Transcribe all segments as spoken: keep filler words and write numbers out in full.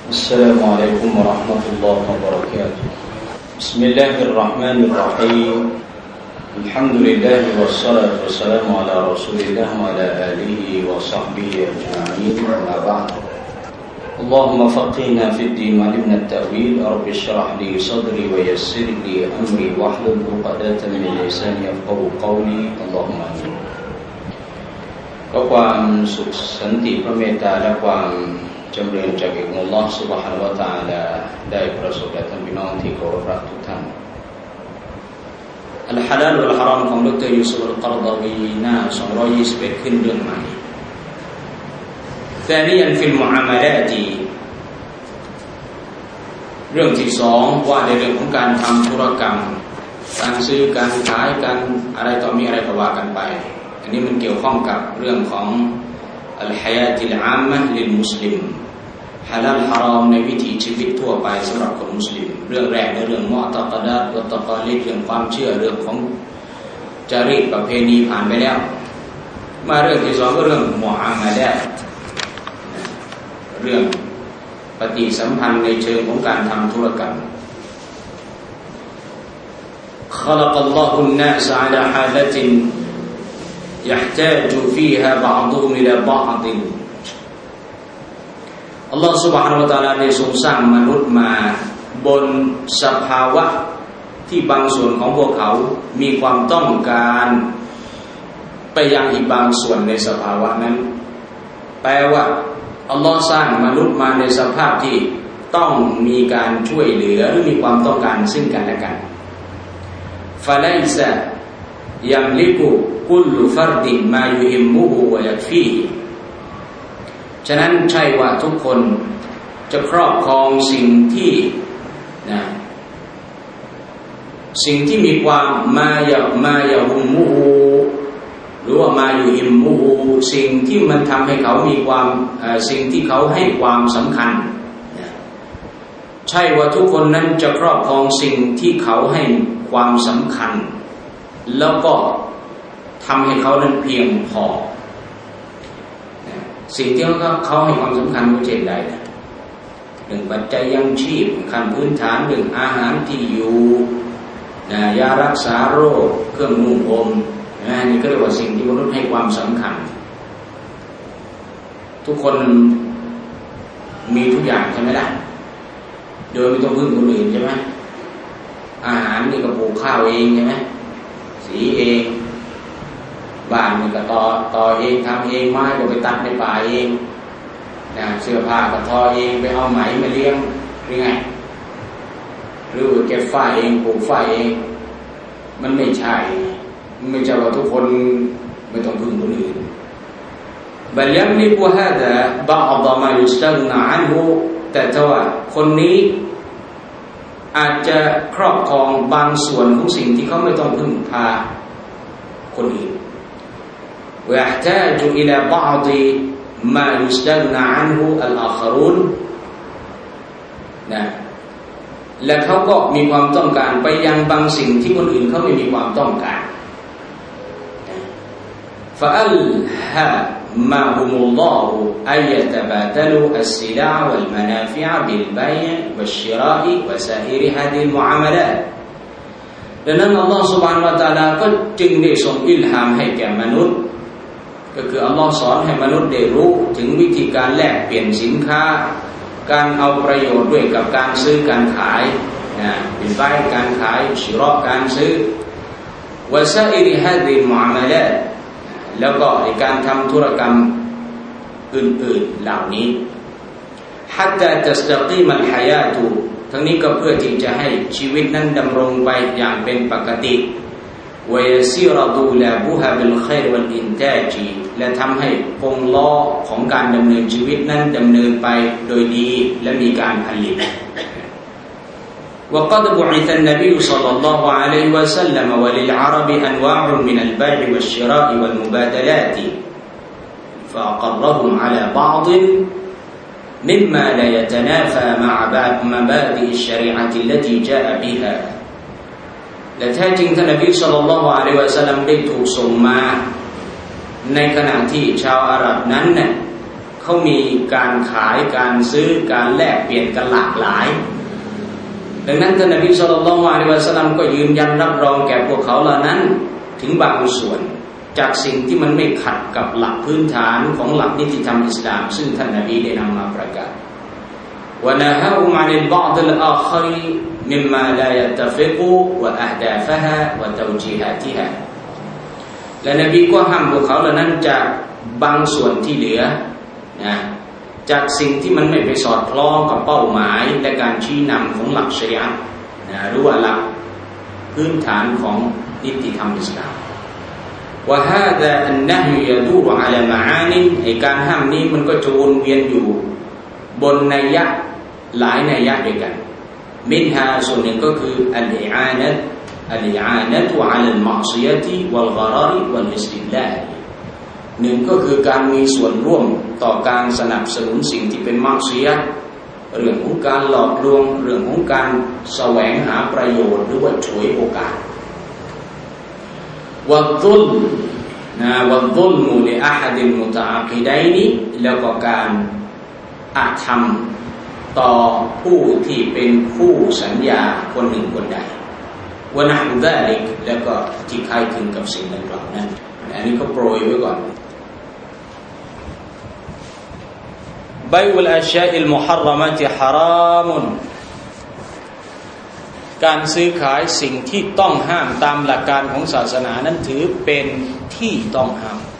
السلام عليكم ورحمة الله وبركاته بسم الله الرحمن الرحيم الحمد لله والصلاة والسلام على رسول الله وعلى آله وصحبه أجمعين أما بعد اللهم فقهنا في الدين وعلمنا التأويل رب اشرح لي صدري ويسر لي أمري واحلل عقدة من لساني يفقهوا قولي اللهم آمين ก็ความสุขสันติพระเมตตาและความจำเริญจากอัลลอฮฺซุบฮานะฮูวะตะอาลาได้ประสบแก่ท่านพี่น้องที่เคารพรักทุกท่านอัลฮะลาลวัลฮารอมของดร.ยูซุฟ อัลกอรฎอวีหน้าสองร้อยยี่สิบเอ็ดขึ้นเรื่องใหม่ ثانيا في المعاملات เรื่องที่สองว่าในเรื่องของการทำธุรกรรมการซื้อการขายการอะไรต่อมีอะไรก็ว่ากันไปอันนี้มันเกี่ยวข้องกับเรื่องของอัลฮะยาติลอามะฮ์ลิลมุสลิมฮาลาลฮารอมในวิถีชีวิตทั่วไปสำหรับคนมุสลิมเรื่องแรกในเรื่องมุอ์ตะกอดาตวัตตะกอลิดเรื่องความเชื่อเรื่องของจารีตประเพณีผ่านไปแล้วมาเรื่องที่สองก็เรื่องมุอามาละห์เรื่องปฏิสัมพันธ์ในเชิงของการทำธุรกรรม خلق الله الناس على حالة يحتاج فيها بعضهم إلى بعض อัลลอฮฺ سبحانه และ تعالى ได้ทรงสร้างมนุษย์มาบนสภาวะที่บางส่วนของพวกเขามีความต้องการไปยังอีกบางส่วนในสภาวะนั้นแปลว่าอัลลอฮฺสร้างมนุษย์มาในสภาพที่ต้องมีการช่วยเหลือหรือมีความต้องการซึ่งกันและกันฟะไลซะยัมลิกุกุลฟัรดิมายุฮิมมุฮุวะยักฟีฉะนั้นใช่ว่าทุกคนจะครอบครองสิ่งที่นะสิ่งที่มีความมายะมายะฮุมมุฮุหรือว่ามายุฮิมมุฮุสิ่งที่มันทำให้เขามีความสิ่งที่เขาให้ความสำคัญใช่ว่าทุกคนนั้นจะครอบครองสิ่งที่เขาให้ความสำคัญแล้วก็ทำให้เขานั้นเพียงพอสิ่งที่เขาเขาให้ความสำคัญก็เช่นใดเรื่องปัจจัยยังชีพขั้นพื้นฐานเรื่องอาหารที่อยู่นะยารักษาโรคเครื่องนุ่งห่มนะนี่ก็เรียกว่าสิ่งที่มนุษย์ให้ความสำคัญทุกคนมีทุกอย่างใช่ไหมล่ะโดยไม่ต้องพึ่งคนอื่นใช่ไหมอาหารนี่ก็ปลูกข้าวเองใช่ไหมสีเองบ้านนี่ก็ต่อต่อเองทำเองไม้ก็ไปตัดในป่าเองนะเสื้อผ้าก็ทอเองไปเอาไหมมาเลี้ยงหรือไงหรือเก็บฝ้ายเองปลูกฝ้ายเองมันไม่ใช่ไม่ใช่ว่าทุกคนไม่ต้องพึ่งคนอื่นบางอย่างนี่พวกฮะแต่บางอัลมายุสตักนาอันหูแต่ถ้าว่าคนนี้อาจจะครอบครองบางส่วนของสิ่งที่เขาไม่ต้องพึ่งพาคนอื่นويحتاج إلى بعض ما يستغنى عنه الآخرون นะและเขาก็มีความต้องการไปยังบางสิ่งที่คนอื่นเขาไม่มีความต้องการ فألهمهم الله أن يتبادلوا السلع والمنافع بالبيع والشراء وسائر هذه المعاملات ดังนั้นอัลลอฮฺ سبحانه และ تعالى ก็จึงได้ทรงอิลฮามให้แก่มนุษย์ก็คืออัลลอฮ์สอนให้มนุษย์ได้รู้ถึงวิธีการแลกเปลี่ยนสินค้าการเอาประโยชน์ด้วยกับการซื้อการขายนะเป็นไปการขายชิรอการซื้อวะซาอิริฮาดิลมุอามาลาตแล้วก็ในการทำธุรกรรมอื่นๆเหล่านี้ฮัตตาตัสตะกีมัลฮะยาตุทั้งนี้ก็เพื่อที่จะให้ชีวิตนั้นดำรงไปอย่างเป็นปกติويسير طولابها بالخير والإنتاج และทำให้วงล้อของการดำเนินชีวิตนั้นดำเนินไปโดยดีและมีการผลิต وقد بعث النبي صلى الله عليه وسلم وللعرب أنواع من البيع والشراء والمبادلات فأقرهم على بعض مما لا يتنافى مع مبادئ الشريعة التي جاء بهاและแท้จริงท่านนบีศ็อลลัลลอฮุอะลัยฮิวะซัลลัมได้ถูกส่งมาในขณะที่ชาวอาหรับนั้นเนี่ยเขเขามีการขายการซื้อการแลกเปลี่ยนกันหลากหลายดังนั้นท่านนบีศ็อลลัลลอฮุอะลัยฮิวะซัลลัมก็ยืนยันรับรองแก่พวกเขาเหล่านั้นถึงบางส่วนจากสิ่งที่มันไม่ขัดกับหลักพื้นฐานของหลักนิติธรรมอิสลามซึ่งท่านนบีได้นำมาประกาศวะนะฮะอุมะนิลบะอฎิลอาคอรีมิมมาลายัตตะฟิกุวะอะห์ดาฟะฮะวะตาวจีฮาติฮาและนบีก็ห้ามพวกเขาเหล่านั้นจากบางส่วนที่เหลือนะจากสิ่งที่มันไม่ไปสอดคล้องกับเป้าหมายและการชี้นำของหลักชะรีอะห์นะหรือว่าหลักพื้นฐานของนิติธรรมอิสลามวะฮาซาอันนะฮยุยะดูรอะลามะอานิไอ้การห้ามนี้มันก็จะวนเวียนอยู่บนนัยยะหลายนัยยะด้วยกันมินฮาส่วนหนึ่งก็คืออัลอิอานะห์อัลอิอานะตุอะลัลมะอซิยะติวัลฆะรอรวัลอิสติดลาลหนึ่งก็คือการมีส่วนร่วมต่อการสนับสนุนสิ่งที่เป็นมะอซิยะห์เรื่องของการหลอกลวงเรื่องของการแสวงหาประโยชน์หรือว่าฉวยโอกาสวัลซุลมนะวัลซุลมุลิอะฮัดิลมุตะอากิดัยนิแล้วก็การอาธรรมต่อผู้ที่เป็นคู่สัญญาคนหนึ่งคนใดวะนะฮูซาลิกแล้วก็ที่คล้ายคลึงกับสิ่งดังกล่าวนั้นอันนี้ก็โปรยไว้ก่อนบัยอุลอัชยาอิลมุฮัรรมะติฮารามุนการซื้อขายสิ่งที่ต้องห้ามตามหลักการของศาสนานั้นถือเป็นที่ต้องห้าม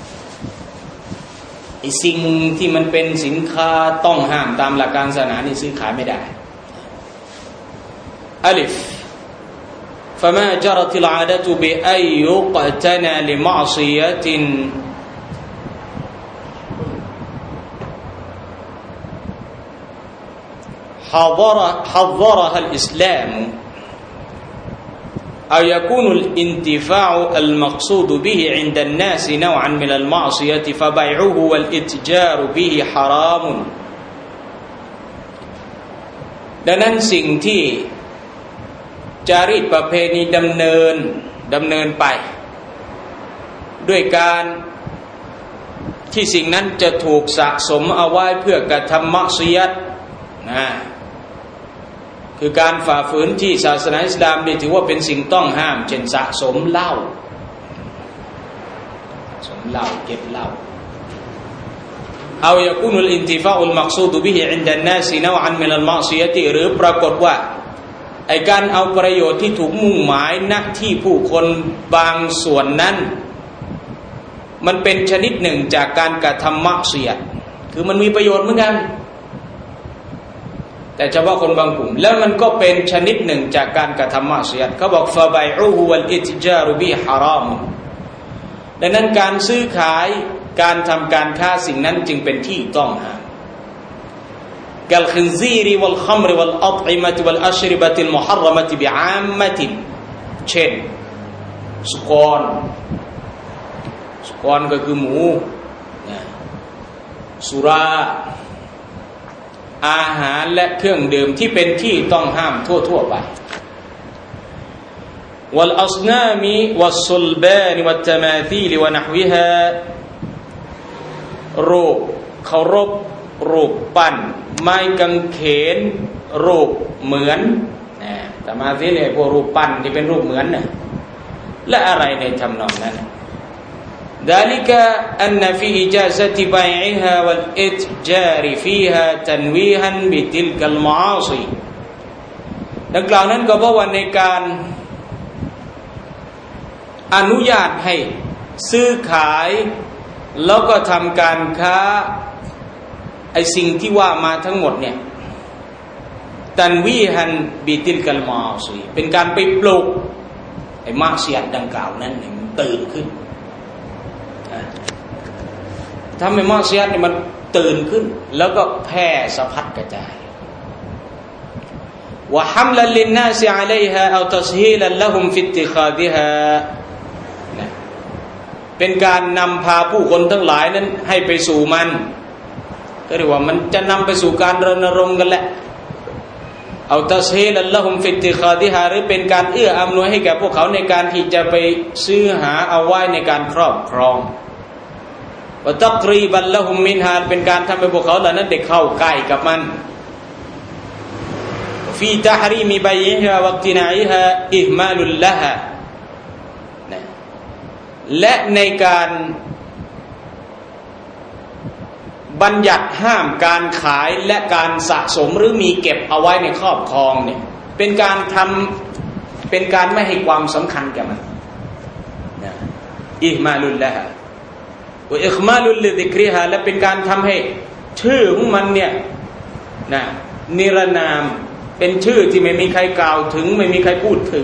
ไอ้สิ่งที่มันเป็นสินค้าต้องห้ามตามหลักการศาสนานี่ซื้อขายไม่ได้อัลิฟ فما جرت العادة بأن يقتنى لمعصية حضر حضرها الإسلام أو يكون الانتفاع المقصود به عند الناس نوعا من المعصية فبيعه والإتجار به حرام ดังนั้นสิ่งที่จารีตประเพณีดำเนินดำเนินไปด้วยการที่สิ่งนั้นจะถูกสะสมเอาไว้เพื่อกระทำมักซิยัตนะคือการฝ่าฝืนที่ศาสนาอิสลามได้ถือว่าเป็นสิ่งต้องห้ามเช่นสะสมเหล้าสมเหล้าเก็บเหล้าเอายะกุนุลอินติฟาอุลมักซูดบิฮิอินดันนาซินาวอันมินัลมะอซิยะติหรือปรากฏว่าไอ้การเอาประโยชน์ที่ถูกมุ่งหมายณที่ผู้คนบางส่วนนั้นมันเป็นชนิดหนึ่งจากการกระทำมักซิยะห์คือมันมีประโยชน์เหมือนกันแต่เฉพาะคนบางกลุ่มแล้วมันก็เป็นชนิดหนึ่งจากการกระทำมักซิยะห์เขาบอกฟะบัยอุฮุวัลอิตจารุบิฮารามดังนั้นการซื้อขายการทำการค้าสิ่งนั้นจึงเป็นที่ต้องห้ามกัลคินซีรีวัลคัมรวัลอัฏอิมะติวัลอัชริบะติลมุฮัรรมะติบิอามมะติเช่นสุกรสุกรก็คือหมูสุราอาหารและเครื่องดื่มที่เป็นที่ต้องห้ามทั่วๆไปวัลอัศนามิวัสซุลบานวัตตะมาธีลวะนะฮวิฮารูปเคารพรูปปั้นไม้กางเขนรูปเหมือนนะตะมาธีลเนี่ยพวกรูปปั้นที่เป็นรูปเหมือนน่ะและอะไรในทำนองนั้นذلك أن في إجازة بيعها والإتجار فيها تنويها بتلك المعاصي ดังกล่าวนั้นก็เพราะว่าในการอนุญาตให้ซื้อขายแล้วก็ทำการค้าไอ้สิ่งที่ว่ามาทั้งหมดเนี่ยตันวีฮันบิติลกัลมาซีเป็นการไปปลุกไอ้มาเสียดดังกล่าวนั้นให้มันตื่นขึ้นทำให้มาเสียดเนี่ยมันตื่นขึ้นแล้วก็แพร่สะพัดกระจายวะฮัมลันลินนาสอะลัยฮาเอาตัสฮีลันละฮุมฟิติคาดิฮาเป็นการนำพาผู้คนทั้งหลายนั้นให้ไปสู่มันก็เรียกว่ามันจะนำไปสู่การรณรงค์กันแหละเอาตัสฮีลันละฮุมฟิติคาดิฮาหรือเป็นการเอื้ออำนวยให้แก่พวกเขาในการที่จะไปซื้อหาเอาไว้ในการครอบครองวะตักรีบัลละฮุมมินฮาเป็นการทำให้พวกเขาเหล่านั้นได้เข้าใกล้กับมันฟีตะฮรีมิบัยฮาวักตินาอิฮาอิฮมาลุลละฮาและในการบัญญัติห้ามการขายและการสะสมหรือมีเก็บเอาไว้ในครอบครองเนี่ยเป็นการทำเป็นการไม่ให้ความสำคัญแก่มันนะอิฮมาลุลละฮะวะอิคมาลุลลิซิกริฮาและเป็นการทำให้ชื่อของมันเนี่ยนะนิรนามเป็นชื่อที่ไม่มีใครกล่าวถึงไม่มีใครพูดถึง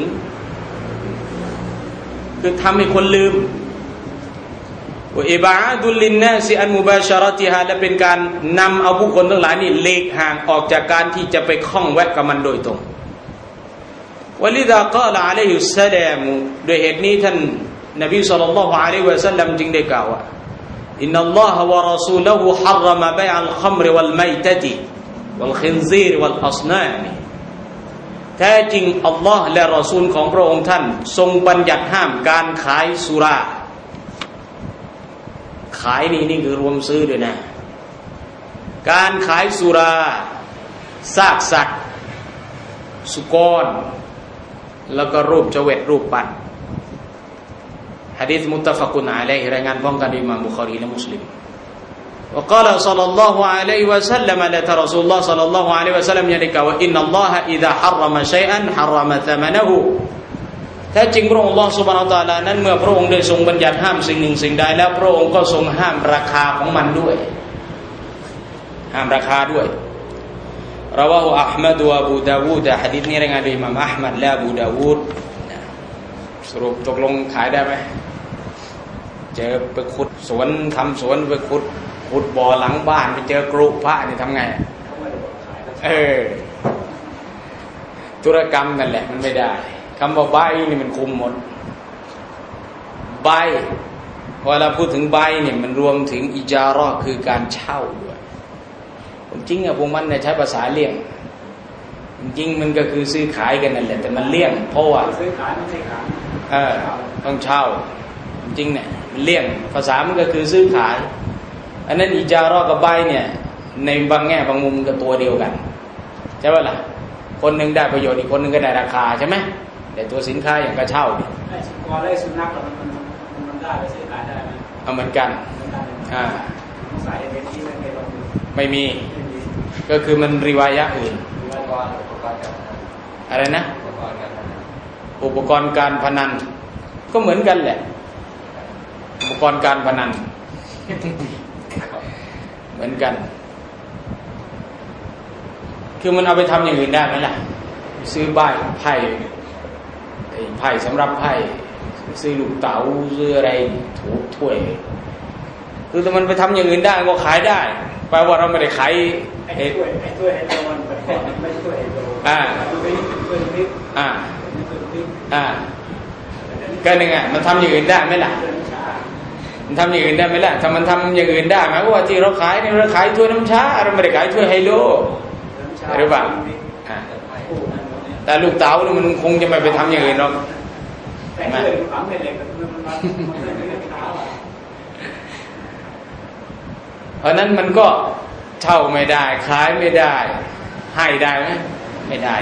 คือทำให้คนลืมวะอิบาดุลลินนาซิอันมุบาชะเราะติฮาและเป็นการนำเอาผู้คนทั้งหลายนี่เลีกห่างออกจากการที่จะไปข้องแวะกับมันโดยตรงวะลิซากาลอะลัยฮิสสลามด้วยเหตุนี้ท่านนบีศ็อลลัลลอฮุอะลัยฮิวะซัลลัมจึงได้กล่าวว่าอินนัลลอฮะวะรอซูลุฮุฮัรรมะบัยอัลคัมรวัลมัยตะติวัลคินซีรวัลอัศนามแท้จริงอัลลอฮ์และรอซูลของพระองค์ท่านทรงบัญญัติห้ามการขายสุราขายนี่นี่คือรวมซื้อด้วยนะการขายสุราซากสัตว์สุกรแล้วก็รูปเจวิตรูปปั้นหะดีษมุตตะฟักุนอะลัยฮิรายงานพร้อมกันโดยอิหม่ามบุคอรีและมุสลิมوقال صلى الله عليه وسلم لا رسول الله صلى الله عليه وسلم ยังได้กล่าวว่าอินนัลลอฮะอิซาฮัรรมะชัยอันฮัรรมะธะมะนะฮูแท้จริงพระองค์อัลเลาะห์ซุบฮานะฮูวะตะอาลานั้นเมื่อพระองค์ได้ทรงบัญญัติห้ามสิ่งหนึ่งสิ่งใดแล้วพระองค์ก็ทรงห้ามราคาของมันด้วยห้ามราคาด้วยราวะฮูอะห์มัดวะอบูดาวูดหะดีษนี้รายงานโดยอิหม่ามอะห์มัดและอบูดาวูดสรุปตกลงขายได้ไหมเจอไปขุดสวนทำสวนไปขุดขุดบ่อหลังบ้านไปเจอกรุพระนี่ทำไงเออธุรกรรมนั่นแหละมันไม่ได้คำว่าใบนี่มันคุมหมดใบเวลาพูดถึงใบเนี่ยมันรวมถึงอิจาระคือการเช่าด้วยจริงอะพวกมันเนี่ยใช้ภาษาเลี่ยงจริงมันก็คือซื้อขายกันนั่นแหละแต่มันเลี่ยงเพราะว่าซื้อขายไม่ใช่ขายเออต้องเช่าจริงเนี่ยมันเลี่ยงภาษามันก็คือซื้อขายอันนั้นอิจาระกับใบเนี่ยในบางแง่บางมุมก็ตัวเดียวกันใช่ป่ะล่ะคนหนึ่งได้ประโยชน์อีกคนหนึ่งก็ได้ราคาใช่ไหมแต่ตัวสินค้าอย่างกระเช่าดิไอ้สุกรและสุนัขมันมันมันได้ไปซื้อขายได้ไหมเอาเหมือนกันอ่าสายเป็นที่ไม่ลงไม่มีก็คือมันริวายะอื่นอะไรนะอุปกรณ์การพนันก็เหมือนกันแหละอุปกรณ์การพนันเหมือนกันคือมันเอาไปทำอย่างอื่นได้ไหมล่ะซื้อใบไพ่ไพ่สำหรับไพ่ซื้อลูกเต๋าซื้ออะไรถูกถ้วยคือถ้ามันไปทำอย่างอื่นได้ก็ขายได้แปลว่าเราไม่ได้ขายไอ้ถ้วยไอ้ถ้วยไอ้ตัวมันไม่ใช่ถ้วยไอ้ตัวอ่าอ่าอ่าก็นี่ไงมันทำอย่างอื่นได้ไหมล่ะมันทำอย่างอื่นได้ไหมล่ะถ้ามันทำอย่างอื่นได้หมายว่าที่เราขายเนี่ยเราขายถ้วยน้ำชาเราไม่ได้ขายถ้วยไฮโลหรือเปล่าแต่ลูกเต๋าเนี่ยมันคงจะไม่ไปทำอย่างอื่นหรอกเพราะนั้นมันก็เช่าไม่ได้ขายไม่ได้ให้ได้ไหมไม่ได้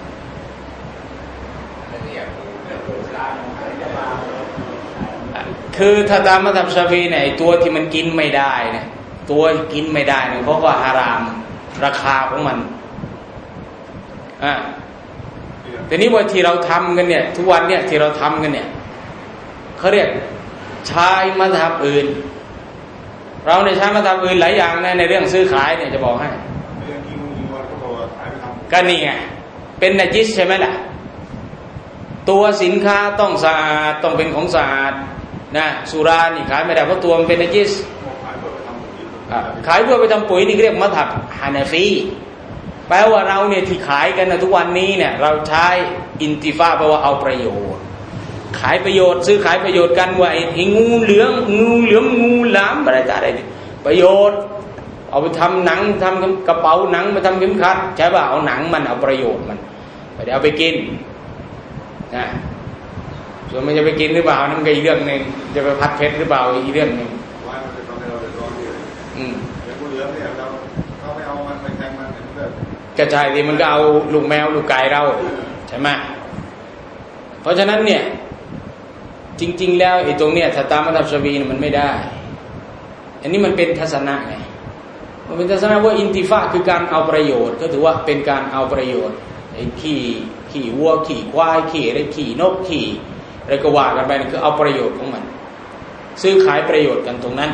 คือถ้าตามมัธยมชาฟีเนี่ยตัวที่มันกินไม่ได้เนี่ยตัวกินไม่ได้เนี่ยเพราะว่าฮารามราคาของมันอ่าแต่นี้ว่าที่เราทำกันเนี่ยทุกวันเนี่ยที่เราทำกันเนี่ยเขาเรียกใช้มัธยมอื่นเราเนี่ยใช้มัธยมอื่นหลายอย่างนะในเรื่องซื้อขายเนี่ยจะบอกให้ก็นี่ไงเป็นนัจิสใช่ไหมล่ะตัวสินค้าต้องสะอาดต้องเป็นของสะอาดนะสุรานี่ขายไม่ได้เพราะตัวมันเป็นนัจิสขายเพื่อไปทำปุ๋ยนี่เรียกมัธยมฮานาฟีแปลว่าเราเนี่ยที่ขายกันนะทุกวันนี้เนี่ยเราใช้อินติฟาแปลว่าเอาประโยชน์ขายประโยชน์ซื้อขายประโยชน์กันว่าไอ้งูเหลืองงูเหลืองงูหลามอะไรต่างๆประโยชน์เอาไปทำหนังทำกระเป๋าหนังไปทำเข็มขัดใช่ป่ะเอาหนังมันเอาประโยชน์มันไม่ได้เอาไปกินนะส่วนมันจะไปกินหรือเปล่านั่นก็อีกเรื่องนึงจะไปพัดเพชรหรือเปล่าอีกเรื่องนึงกระจายทีมันก็เอาลูกแมวลูกไก่เราใช่ไหมเพราะฉะนั้นเนี่ยจริงๆแล้วไอ้ตรงเนี้ยถ้าตามมัธยมชาฟีมันไม่ได้อันนี้มันเป็นทัศนะไงมันเป็นทัศนะว่าอินติฟาคือการเอาประโยชน์ก็ถือว่าเป็นการเอาประโยชน์ไอ้ขี่ขี่วัวขี่ควายขี่อะไรขี่นกขี่อะไรก็ว่ากันไปนี่คือเอาประโยชน์ของมันซื้อขายประโยชน์กันตรงนั้น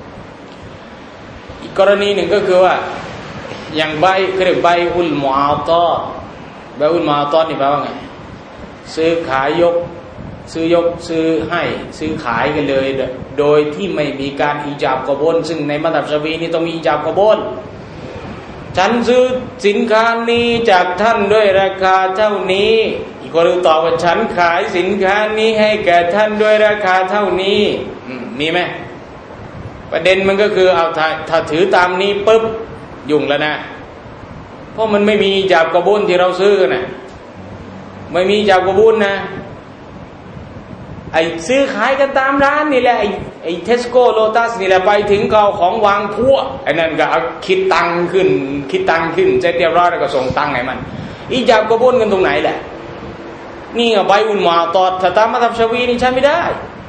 อีกกรณีหนึ่งก็คือว่าอย่างใบเขาเรียกใบอุลมุอาตอใบอุลมุอาตอนี่แปลว่าไงซื้อขายยกซื้อยกซื้อให้ซื้อขายกันเลยโดยที่ไม่มีการอิจาบกบลซึ่งในมัธยมชาฟีนี่ต้องมีอิจาบกบลฉันซื้อสินค้านี้จากท่านด้วยราคาเท่านี้อีกคนตอบว่าฉันขายสินค้านี้ให้แก่ท่านด้วยราคาเท่านี้มีไหมประเด็นมันก็คือเอาถ้าถ้าถือตามนี้ปุ๊บยุ่งแล้วนะเพราะมันไม่มีอิจาบกบลที่เราซื้อนะไม่มีอิจาบกบลนะไอ้ซื้อขายกันตามร้านนี่แหละไอ้ไอ้เทสโก้โลตัสนี่แหละไปถึงก็เอาของวางพั่วไอ้นั่นก็เอาคิดตังค์ขึ้นคิดตังค์ขึ้นเสร็จเรียบร้อยแล้วก็ส่งตังค์ให้มันอีจาบกบลกันตรงไหนแหละนี่ก็ใบอุลมาตอดถ้าตามมัธยมชาฟีนี่ใช้ไม่ได้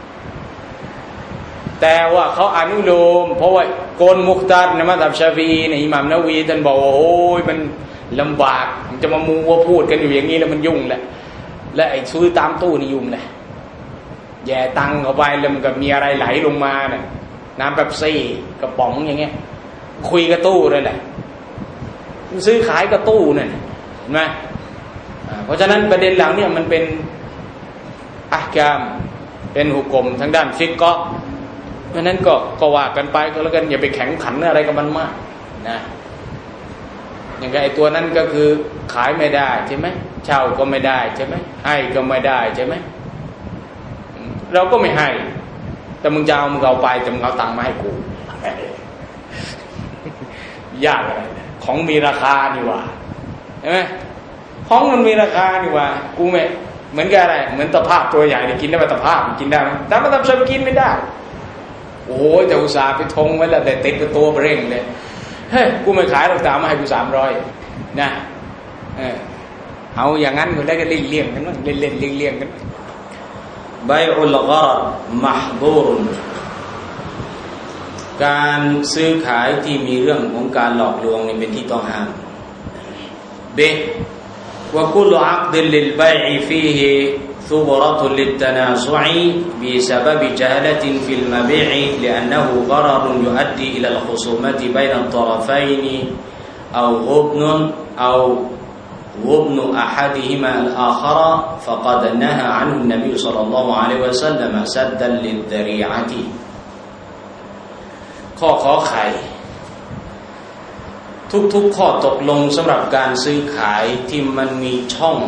แต่ว่าเขาอนุโลมเพราะว่าโกนมุคตาร์ในมัธยมชาฟีในอิหม่ามนาวีท่านบอกว่าโอ้ยมันลำบากจะมามูว่าพูดกันอยู่อย่างนี้แล้วมันยุ่งแหละและไอ้ซื้อตามตู้นี่ยุ่งแหละแย่ตังเข้าไปแล้วมันก็มีอะไรไหลลงมาเนี่ยน้ำเป๊ปซี่กระป๋องอย่างเงี้ยคุยกับตู้เลยแหละซื้อขายกับตู้เนี่ยเห็นไหมเพราะฉะนั้นประเด็นหลังเนี่ยมันเป็นอะห์กามเป็นหุกมทางด้านฟิกก็เพราะนั้นก็ก็ว่ากันไปก็แล้วกันอย่าไปแข็งขันอะไรกับมันมากนะอย่างไอ้ตัวนั้นก็คือขายไม่ได้ใช่ไหมเช่าก็ไม่ได้ใช่ไหมให้ก็ไม่ได้ใช่ไหมเราก็ไม่ให้แต่มึงจะเอามึงเอาไปแต่มึงเอาตังค์มาให้กูยากอะไรของมีราคานี่ว่าใช่ไหมของมันมีราคานี่ว่ากูไม่เหมือนกับอะไรเหมือนตะภาพตัวใหญ่ที่กินได้ไหมตะภาพกินได้ไหมแต่มาทำชอบกินไม่ได้โอ้ยแต่อุตส่าห์ไปทงไว้แล้วแต่ติดตัวเร่งเลยเฮ้ยกูไม่ขายหรอกแต่มาให้กูสามร้อยนะเออเอาอย่างนั้นก็ได้ก็เลี่ยงเลี่ยงกันมั้งเล่นเล่นเลี่ยงเลี่ยงกันใบอุลกอรมะฮดูรการซื้อขายที่มีเรื่องของการหลอกลวงนี่เป็นที่ต้องห้ามเบวะกุลอักดิลลิลบัยฟีฮิซุบรตุลิตตนาซุอิบิซะบับจะฮละตินฟิลมะบิอิลิอันนะฮูกอรรุยุอัดดีอิลัลคุซุมะติบัยนัตตอรฟัยนิเอากุบนุนเอาوابن أحدهما الآخر فقد نهى عنه النبي صلى الله عليه وسلم سدا للذريعة ข้อขอไข่ทุกๆข้อตกลงสำหรับการซื้อขายที่มันมีช่อง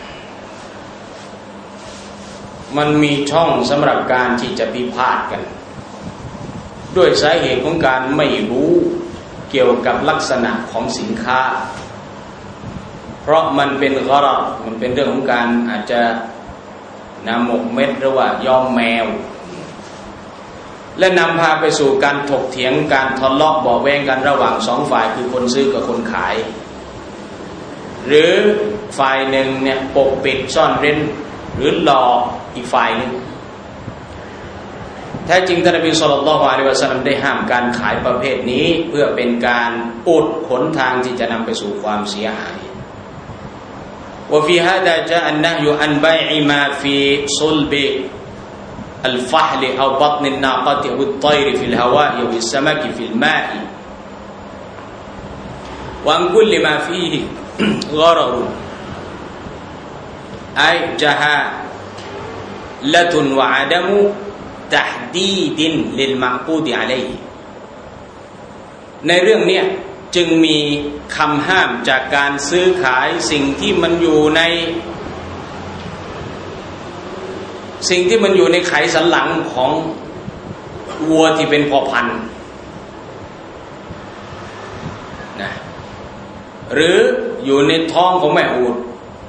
มันมีช่องสำหรับการที่จะพิพาทกันด้วยสาเหตุของการไม่รู้เกี่ยวกับลักษณะของสินค้าเพราะมันเป็นกอรอมันเป็นเรื่องของการอาจจะนำหมกเม็ดหรือว่ายอมแมวและนำพาไปสู่การถกเถียงการทะเลาะเบาะแว้งกันระหว่างสองฝ่ายคือคนซื้อกับคนขายหรือฝ่ายหนึ่งเนี่ยปกปิดซ่อนเร้นหรือหลอกอีกฝ่ายหนึ่งแท้จริงท่านนบีศ็อลลัลลอฮุอะลัยฮิวะซัลลัมได้ห้ามการขายประเภทนี้เพื่อเป็นการอุดหนทางที่จะนำไปสู่ความเสียหายوفي هذا جاء النهي عن بيع ما في صلب الفحل أو بطن الناقة أو الطير في الهواء أو السمك في الماء وعن كل ما فيه غرر أي جهالة وعدم تحديد للمعقود عليه ในเรื่องนี้จึงมีคำห้ามจากการซื้อขายสิ่งที่มันอยู่ในสิ่งที่มันอยู่ในไขสันหลังของวัวที่เป็นพ่อพันธุ์นะหรืออยู่ในท้องของแม่อูฐ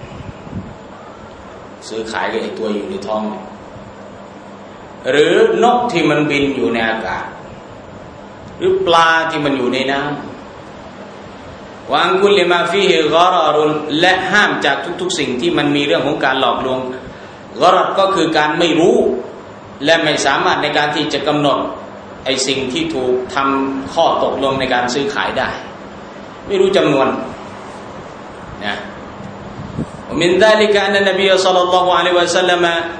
ซื้อขายกับไอ้ตัวอยู่ในท้องหรือนกที่มันบินอยู่ในอากาศหรือปลาที่มันอยู่ในน้ำวะอันกุลิมาฟีฮิฆอรอรุนและห้ามจากทุกๆสิ่งที่มันมีเรื่องของการหลอกลวงฆอรอรก็คือการไม่รู้และไม่สามารถในการที่จะกำหนดไอ้สิ่งที่ถูกทำข้อตกลงในการซื้อขายได้ไม่รู้จำนวนนะومن ذلك أن النبي صلى الله عليه وسلم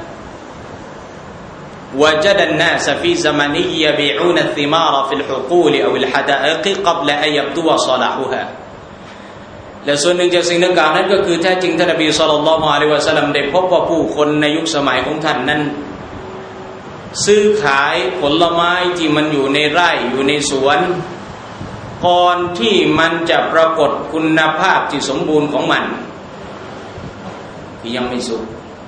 وجد الناس في زمنه يبيعون الثمار في الحقول أو الحدائق قبل أن يبدو صلاحها และส่วนหนึ่งจากสิ่งดังกล่าวนั้นก็คือแท้จริงท่านนบีศ็อลลัลลอฮุอะลัยฮิวะซัลลัมได้พบว่าผู้คนในยุคสมัยของท่านนั้นซื้อขายผลไม้ที่มันอยู่ในไร่อยู่ในสวนก่อนที่มันจะปรากฏคุณภาพที่สมบูรณ์ของมันที่ยังไม่สุก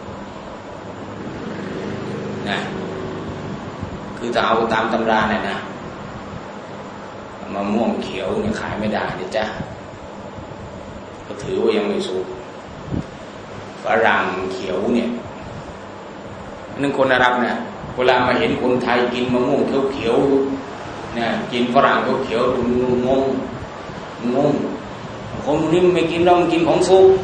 นะคือถ้าเอาตามตำราเนี่ยนะมะม่วงเขียวเนี่ยขายไม่ได้เดี๋ยวจ้ะก็ถือว่ายังไม่สุกฝรั่งเขียวเนี่ยนั่นคนอาหรับเนี่ยเวลามาเห็นคนไทยกินมะม่วงเขียวๆเนี่ยกินฝรั่งเขียวๆดูงงงงคนนี้ไม่กินเรากินของสุก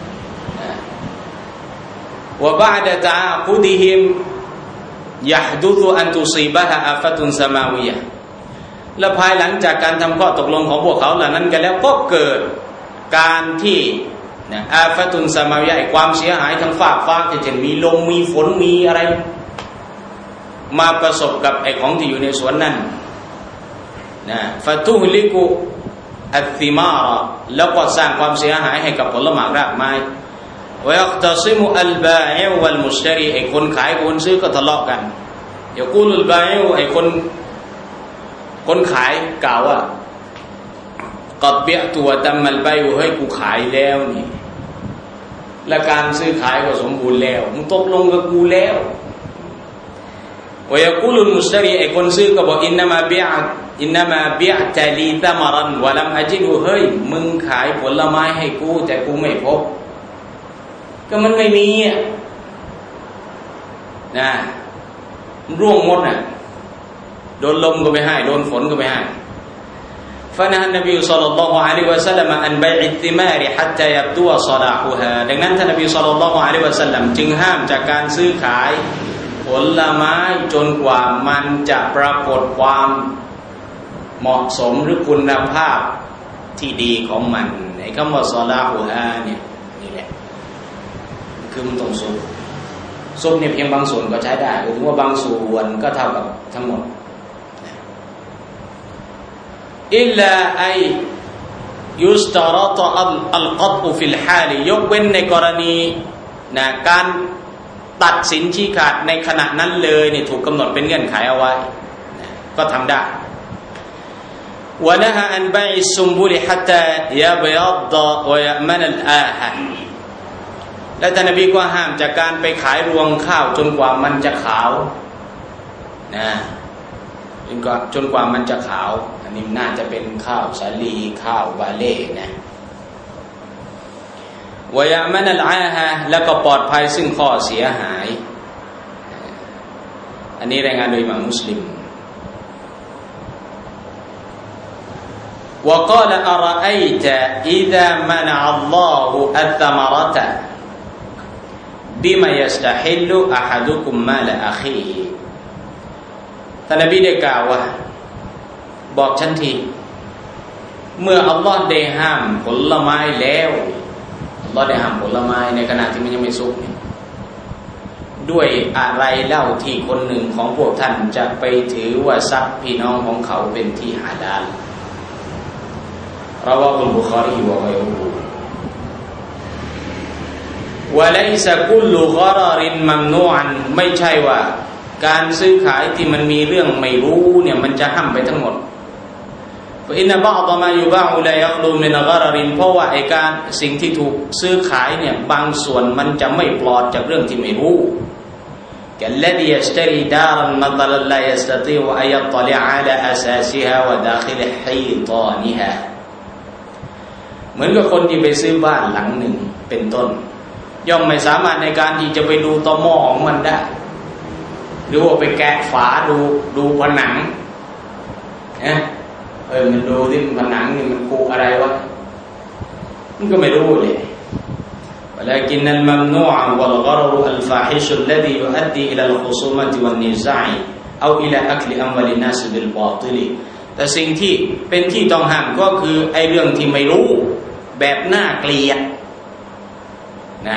ว่าบาดะตะกุดิฮิมยะฮดุซุอันตุซีบะฮะอาฟะตุนซะมาวิยะห์และภายหลังจากการทำข้อตกลงของพวกเขาเหล่านั้นกันแล้วก็เกิดการที่นะอาฟะตุนซะมาวิยะห์ความเสียหายทางฟ้าฟ้าเช่นมีลมมีฝนมีอะไรมาประสบกับไอ้ของที่อยู่ในสวนนั้นนะฟะตุฮลิกุอัตซิมาระแล้วก็สร้างความเสียหายให้กับผลไม้รากไม้ويختصم البائع والمشتري ไอ้คนขายคนซื้อก็ทะเลาะกันยะกูลุลบาอิไอ้คนคนขายกล่าวว่ากัดเบียตัวตัมมัลบัยเฮ้ยกูขายแล้วนี่และการซื้อขายก็สมบูรณ์แล้วมึงตกลงกับกูแล้ววยะกูลุลมุชตรีไอ้คนซื้อก็บอกอินนามาบิอะอินนามาบิอะตะลีตะมะรันวะลัมอะจิดุเฮ้ยมึงขายผลไม้ให้กูแต่กูไม่พบก็มันไม่มีอ่ะนะร่วงหมดน่ะโดนลมก็ไม่ให้โดนฝนก็ไม่ให้فنهى النبي صلى الله عليه وسلم عن بيع الثمار حتى يبدو صلاحها ดังนั้นท่านนบีศ็อลลัลลอฮุอะลัยฮิวะซัลลัมจึงห้ามจากการซื้อขายผลไม้จนกว่ามันจะปรากฏความเหมาะสมหรือคุณภาพที่ดีของมันไอ้คำว่าศอลาฮูฮาเนี่ยคือมันต้องซุปซุปเนี่ยเพียงบางส่วนก็ใช้ได้หรือว่าบางส่วนก็เท่ากับทั้งหมดอิลลาไอยุสตารตอัลกัตฟิลฮาลยกเว้นในกรณีนะการตัดสินชี้ขาดในขณะนั้นเลยเนี่ยถูกกำหนดเป็นเงื่อนไขเอาไว้ก็ทำได้วะนะฮะอันบัยซุมบุลิฮัตตายะบยัดวะยะมันอัลอาฮะและท่านนบีก็ห้ามจากการไปขายรวงข้าวจนกว่ามันจะขาวนะจนกว่าจนกว่ามันจะขาวอันนี้น่าจะเป็นข้าวสาลีข้าวบาเล่นะวะยะมันอัลอาฮะแล้วก็ปลอดภัยซึ่งข้อเสียหายอันนี้รายงานโดยอิหม่ามมุสลิมوقال أرأيت إذا منع الله الثمرة بما يستحل أحدكم مال أخيه ท่านนบีได้กล่าวว่าบอกฉันทีเมื่ออัลลอฮ์ได้ห้ามผลไม้แล้วอัลลอฮ์ได้ห้ามผลไม้ในขณะที่มันยังไม่สุกด้วยอะไรเล่าที่คนหนึ่งของพวกท่านจะไปถือว่าทรัพย์พี่น้องของเขาเป็นที่ฮาลาลرواه البخاري وغيره وليس كل غرر ممنوعا ไม่ใช่ว่าการซื้อขายที่มันมีเรื่องไม่รู้เนี่ยมันจะห้ามไปทั้งหมด فإن بعض ما يباع لا يخلو من غرر เพราะว่าไอ้การสิ่งที่ถูกซื้อขายเนี่ยบางส่วนมันจะไม่ปลอดจากเรื่องที่ไม่รู้ كالذي يشتري دارا مثلا لا يستطيع أن يطلع على أساسها وداخل حيطانهاเหมือนกับคนที่ไปซื้อบ้านหลังหนึ่งเป็นต้นย่อมไม่สามารถในการที่จะไปดูตอหม้อของมันได้หรือว่าไปแกะฝาดูดูผนังนะเออมันดูที่ผนังนี่มันปูอะไรวะมันก็ไม่รู้เลย ولكن الممنوع والغرر الفاحش الذي يؤدي إلى الخصومة والنزاع أو إلى أكل أموال الناس بالباطل แต่สิ่งที่เป็นที่ต้องห้ามก็คือไอ้เรื่องที่ไม่รู้แบบน่าเกลียดนะ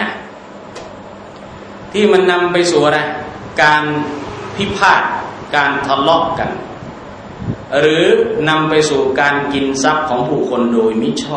ที่มันนำไปสู่อะไรการพิพาทการทะเลาะกันหรือนำไปสู่การกินทรัพย์ของผู้คนโดยมิชอบ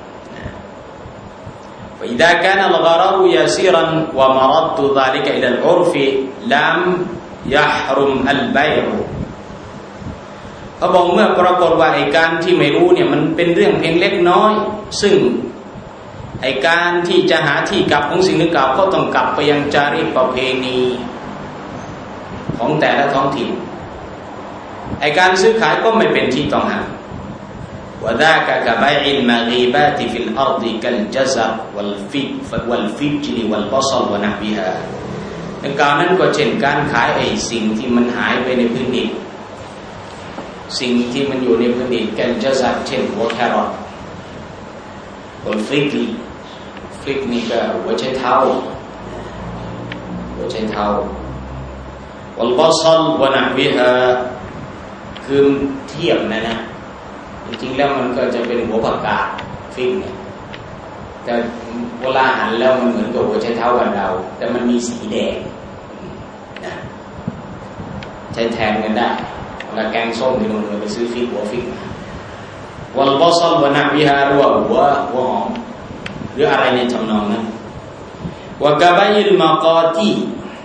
فإذا كان الغرر يسيرا ومرد ذلك إلى العرف لم يحرم البيع เขาบอกเมื่อปรากฏว่าไอ้การที่ไม่รู้เนี่ยมันเป็นเรื่องเพียงเล็กน้อยซึ่งไอ้การที่จะหาที่กลับของสิ่งดังกล่าวก็ต้องกลับไปยังจารีตประเพณีของแต่ละท้องถิ่นไอ้การซื้อขายก็ไม่เป็นที่ต้องห้าม وذاك كبيع المغيبات في الأرض كالجزر والفجل والبصل ونحوها ดังกล่าวนั้นก็เช่นการขายไอ้สิ่งที่มันหายไปในพื้นดินสิ่งที่มันอยู่ในพื้นดินกันจะสักเช่นหัวแครอทหัวฟลิกฟลิกนี่ก็หัวไชเท้าหัวไชเท้าวัลบอซัลวะนะวิฮาคือเทียบนะนะจริงๆแล้วมันก็จะเป็นหัวผักกาดฟลิกเนี่ยแต่เวลาหันแล้วมันเหมือนกับหัวไชเท้ากันเราแต่มันมีสีแดงนะใช้แทนกันได้แล้วแกงส้มที่นู่นไปซื้อฟิกหัวฟิกวัลบอซัลวะนะวิฮารัวหัวหัวหอมหรืออะไรในทำนองนั้นวะกะบัยลมากาตี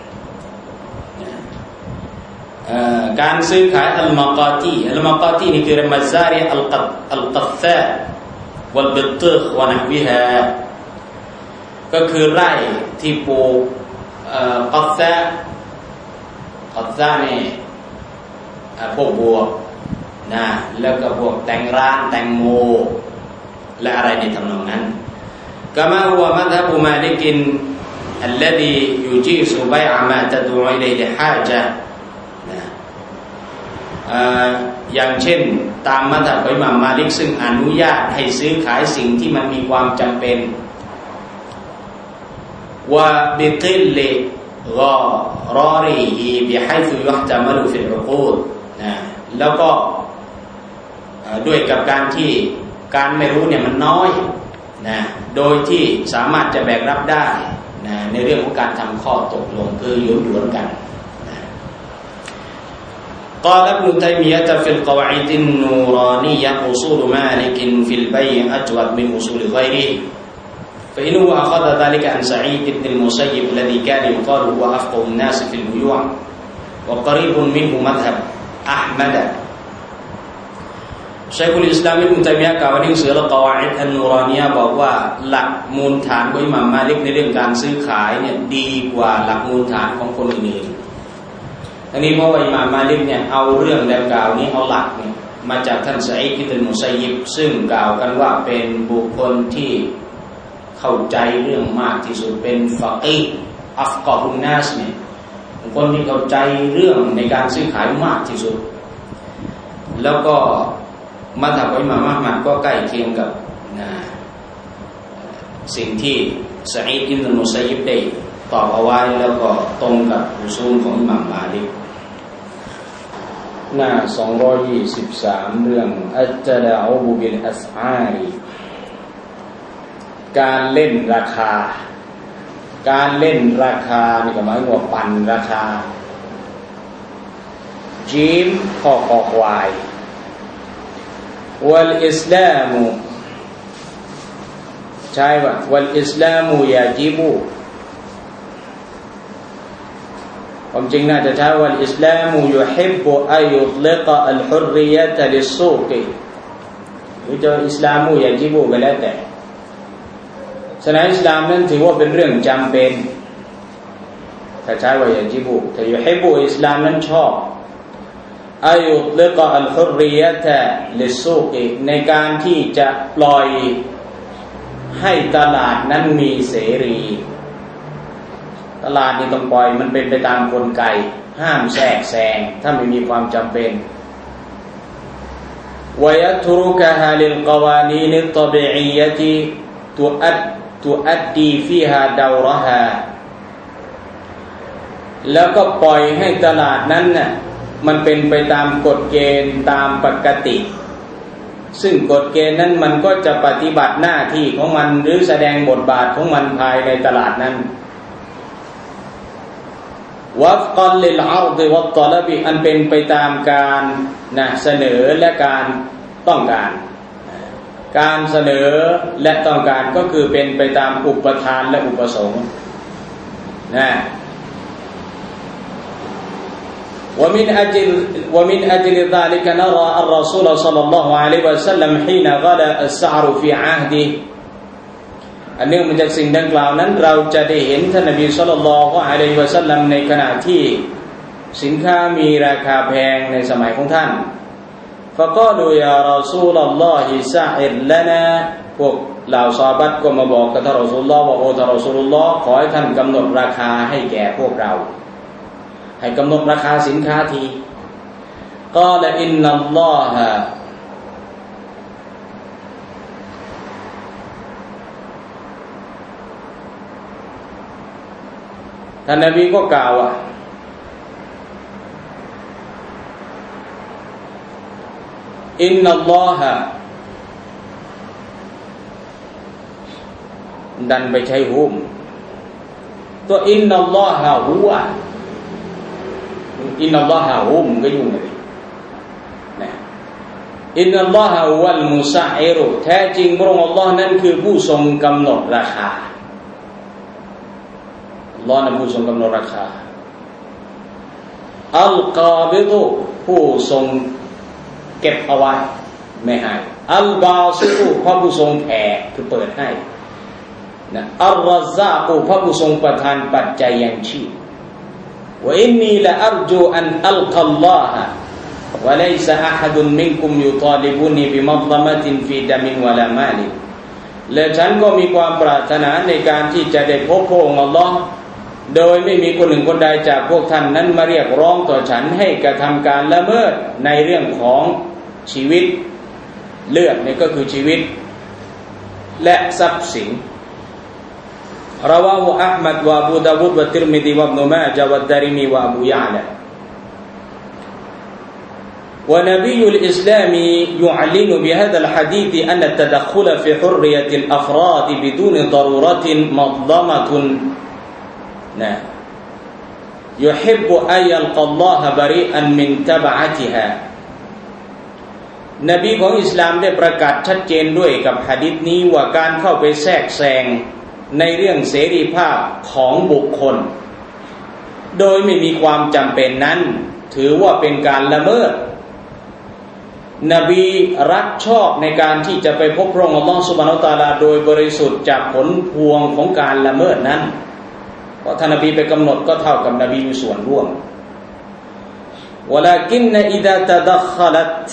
การซื้อขายอัลมากาตีอัลมากาตีนี่คือมัซาริอัลกัดอัลกัฟซาวัลบิตรวะนะวิฮาก็คือไร่ที่ปลูกกัฟซากัฟซาเนี่ยพวกบัวนะแล้วก็พวกแตงร้านแตงโมและอะไรในทำนองนั้นกะมาฮุวะมัซฮับมาลิกอัลลซียุจีซุบัยอะมาตะดูอิลัยฮิฮาจานะอย่างเช่นตามมัซฮับของอิหม่ามมาลิกซึ่งอนุญาตให้ซื้อขายสิ่งที่มันมีความจำเป็นวะบิกิลลิกอรอรีฮิบิไฮซุยุฮตะมะลุฟิลอุกูดนะแล้วก็ด้วยกับการที่การไม่รู้เนี่ยมันน้อยนะโดยที่สามารถจะแบกรับได้นะในเรื่องของการทำข้อตกลงคือหยุดหยวนกันนะقال ابن تيمية في القواعد النورانية أصول مالك في البيع أجود من أصول غيره فإنه أخذ ذلك عن سعيد بن المسيب الذي كان يقال هو أفقه الناس في البيوع وقريب منه مذهب أحمد شيخ الإسلام ابن تيمية กล่าวในหนังสืออัลกอวาอิดอันนูรานียะห์บอกว่าหลักมูลฐานของอิหม่ามมาลิกในเรื่องการซื้อขายเนี่ยดีกว่าหลักมูลฐานของคนอื่นๆอันนี้เพราะว่าอิหม่ามมาลิกเนี่ยเอาเรื่องดังกล่าวนี้เอาหลักเนี่ยมาจากท่านซะอีด อิบนุมุซัยยิบซึ่งกล่าวกันว่าเป็นบุคคลที่เข้าใจเรื่องมากที่สุดเป็นฟะกีฮ์อัฟกอฮุนนัสเนี่ยคนที่เข้าใจเรื่องในการซื้อขายมากที่สุดแล้วก็มัธยมอิหม่ามอะห์มัดก็ใกล้เคียงกับนะสิ่งที่ซะอีด อิบนุมุซัยยิบได้ตอบเอาไว้แล้วก็ตรงกับอุซูลของอิหม่ามมาลิกหน้าสองร้อยยี่สิบสามเรื่องอัจตะดะอูบิลอัสอารีการเล่นราคาการเล่นราคานี่ก็หมายถึงว่าปั่นราคาจีมข้อคอควายวัลอิสลามุใช่ป่ะวัลอิสลามุยาจิบุความจริงน่าจะใช้วัลอิสลามุยุฮิบบุอัยยุตลิกะอัลฮุรริยะตะลิสซูกหรือจะอิสลามุยาจิบุก็แล้วแต่ศาสนาอิสลามนั้นถือว่าเป็นเรื่องจำเป็นถ้าใช้ว่ายาจิบุแต่ยุฮิบบุอิสลามนั้นชอบอายุตลิกะอัลฮุรริยะตะลิสซูกในการที่จะปล่อยให้ตลาดนั้นมีเสรีตลาดนี่ต้องปล่อยมันเป็นไปตามกลไกห้ามแทรกแซงถ้าไม่มีความจำเป็นวะยัตรุกะฮาลิลกวานีนิตตบิอียะติตัวอัดตัวอัดดีฟีฮาดาวรฮาแล้วก็ปล่อยให้ตลาดนั้นน่ะมันเป็นไปตามกฎเกณฑ์ตามปกติซึ่งกฎเกณฑ์นั้นมันก็จะปฏิบัติหน้าที่ของมันหรือแสดงบทบาทของมันภายในตลาดนั้นวัฟกันลิลอาร์ฎิวัตตอลบิอันเป็นไปตามการนะเสนอและการต้องการการเสนอและต้องการก็คือเป็นไปตามอุปทานและอุปสงค์นะومن أجل ومن أجل ذلك نرى الرسول صلى الله عليه وسلم حين غلا السعر في عهده อันเนื่องมาจากสิ่งดังกล่าวนั้นเราจะได้เห็นท่านนบีศ็อลลัลลอฮุอะลัยฮิวะซัลลัมในขณะที่สินค้ามีราคาแพงในสมัยของท่านفقالوا يا رسول الله سعر لنا พวกเหล่าซอฮาบะห์ก็มาบอกกับท่านรอซูลุลลอฮ์ว่าโอ้ท่านรอซูลุลลอฮ์ขอให้ท่านกำหนดราคาให้แก่พวกเราให้กำหนดราคาสินค้าทีกาลอินนัลลอฮะท่านนบีก็กล่าวว่าอินนัลลอฮะดันไปใช้ฮุมตัวอินนัลลอฮะฮุวะอินนัลลอฮะฮุมก็ยุ่งเลยนะอินนัลลอฮะวัลมุซะอิรุแท้จริงพระองค์อัลลอฮ์นั้นคือผู้ทรงกำหนดราคาอัลลอฮ์นั้นผู้ทรงกำหนดราคาอัลกาบิดุผู้ทรงเก็บเอาไว้ไม่ให้อัลบาซิตุพระผู้ทรงแผ่คือเปิดให้นะอัลรอซากุพระผู้ทรงประทานปัจจัยยังชีพว่าอินนีละอัรจูอันอัลกัลลอฮะวะลัยซะอะฮัดุนมินกุมยุตาลิบุนีบิมัฎละมะตินฟีดะมินวะลามาลิและฉันก็มีความปรารถนาในการที่จะได้พบพระองค์อัลลอฮ์โดยไม่มีคนหนึ่งคนใดจากพวกท่านนั้นมาเรียกร้องต่อฉันให้กระทำการละเมิดในเรื่องของชีวิตเลือดนี่ก็คือชีวิตและทรัพย์สินราวาฮุอะห์มัดวะอบูดาวูดวะติรมิซีวะอิบนุมาญะฮ์วะดาริมีวะอบูยะลาونبي الإسلام يعلن بهذا الحديث أن التدخل في حرية الأفراد بدون ضرورة مظلمة يحب أن يلقى الله بريئا من تبعتها นบีของอิสลามได้ประกาศชัดเจนด้วยกับหะดีษนี้ว่าการเข้าไปแทรกแซงในเรื่องเสรีภาพของบุคคลโดยไม่มีความจำเป็นนั้นถือว่าเป็นการละเมิดนบีรักชอบในการที่จะไปพบพระองค์อัลเลาะห์ซุบฮานะฮูวะตะอาลาโดยบริสุทธิ์จากผลพวงของการละเมิดนั้นเพราะท่านนบีไปกำหนดก็เท่ากับนบีมีส่วนร่วมวะลากินอิซาตะดัคคัลัต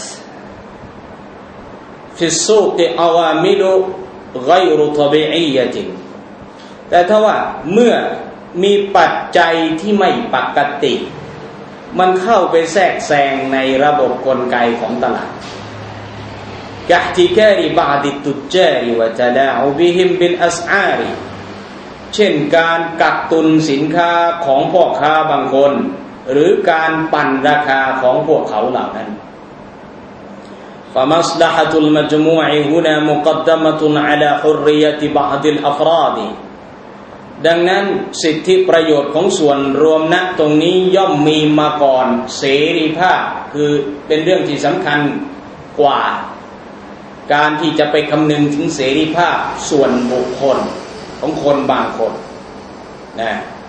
ฟิสซูกอาวามิลุฆอยรุฏบีอียะตินแต่ถ้าว่าเมื่อมีปัจจัยที่ไม่ปกติมันเข้าไปแทรกแซงในระบบกลไกของตลาดกะห์ติการิบะอ์ดิตุจาริวะตะลาอุบิฮิมบิลอัสอาริเช่นการกักตุนสินค้าของพ่อค้าบางคนหรือการปั่นราคาของพวกเขาเหล่านั้นฟะมัศละฮะตุลมัจมูอฮุนามุกัดดะมะตุนอะลาฮุรริยะติบะอ์ดิลอัฟรอดดังนั้นสิทธิประโยชน์ของส่วนรวมณตรงนี้ย่อมมีมาก่อนเสรีภาพคือเป็นเรื่องที่สำคัญกว่าการที่จะไปคำนึงถึงเสรีภาพส่วนบุคคลของคนบางคนนะ